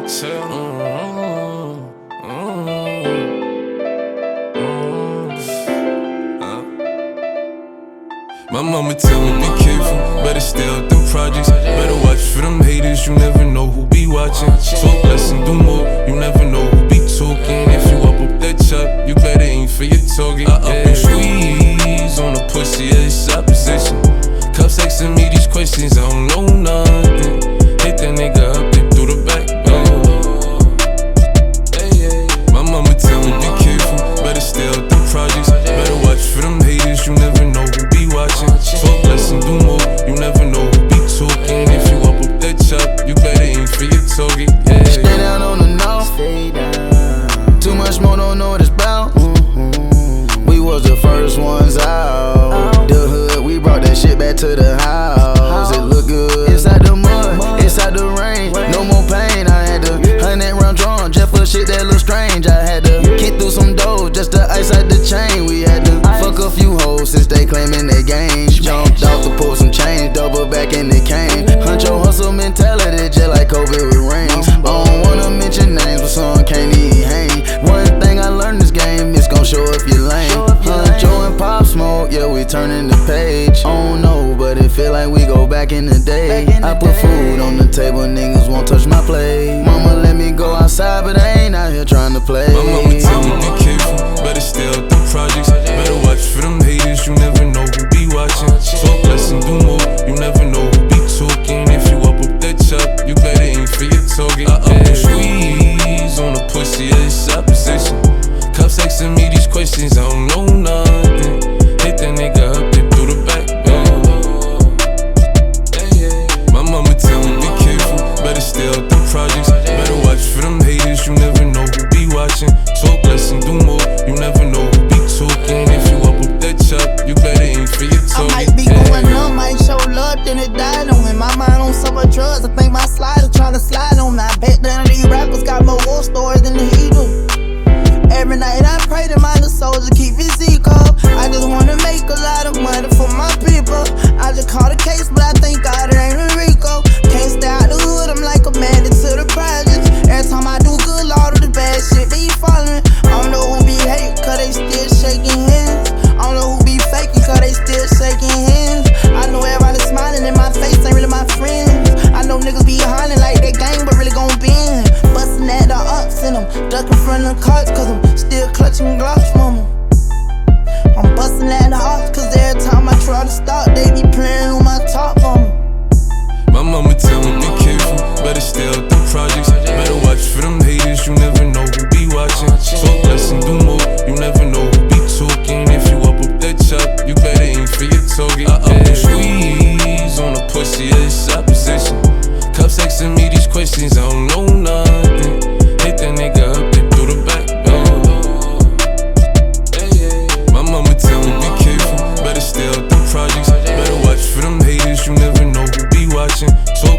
My mama tell me be careful, better stay out them projects. Better watch for them haters, you never know who be watching. Talk less and do more, you never know who be talking. If you up that chop, you better aim for your target. I up and squeeze on the pussy, it's opposition. Cuffs asking me these questions, I don't know nothing. Hit that nigga up, then through the back door. My mama tell me be careful, better stay out them projects. Better watch for them haters, you never know who be watching. Talk less and do more, you never know who be talking. If you up that chop, you better aim for your target. Stay down on the north, stay down. Too much more, don't know what it's about. We was the first ones out. The hood, we brought that shit back to the house. It look good inside the mud, inside the rain. No more pain, I had to 100-round drum just for shit that look strange. I had to kick through some dough just to ice out the chain. We had to fuck a few hoes since they claiming they game. Jumped off to pull some change, double back and it came. Huncho hustle mentality just like COVID with rings. I don't wanna mention names, but some can't even hang. One thing I learned this game, it's gon' show if you're lame. Huncho and Pop Smoke, yeah, we turning the page. I don't know, but it feel like we go back in the day. I put food on the table, niggas won't touch my plate. Mama let me go outside, but I ain't out here trying to play. My mama tell me be careful, better stay out them projects. Better watch for them haters, you never know who be watching. Talk less and do more, you never know who be talking. If you up that chop, you better aim for your target. I up and squeeze on the pussy, it's opposition. Cuffs asking me these questions, I don't know nothing. Hit that nigga up, then through the back door. My mama tell me be careful, better stay out them projects. Better watch for them haters, you never know who be watching. Talk less and do more, you never know who be talking. If you up that chop, you better aim for your target. I might be going up, might show love, then it died on me. My mind on so much drugs, I think my slider tryna slide on me. I bet none of these rappers got more war stories than the he do. Every night I pray to my little soldier keep his ego. I just wanna make a lot of money for my people. I just caught a case, but I thank God it ain't a Rico. Can't stay out the hood, I'm like a man into the projects. Every time I do good, all of the bad shit be following. I don't know who be hating, cause they still shaking hands. I don't know who be faking, cause they still shaking hands. I know everybody smiling in my face, ain't really my friends. I know niggas be hollering like they gang, but really gon' bend. Bustin' at the ups and I'm ducking from the carts, cause I'm still clutching Glocks from 'em. I'm bustin' at the ops, cause every time I try to stop, they be playing on my top on 'em. My mama tell me be careful, better stay out them projects. Better watch for them haters, you never know who be watching. Talk less and do more, you never know who be talking. If you up that chop, you better aim for your target. I up and squeeze on the pussy, it's opposition. Cuffs asking me these questions, I don't know nothing. Hit that nigga up, then through the back door. My mama tell me be careful, better stay out them projects. Better watch for them haters, you never know who be watching. Talk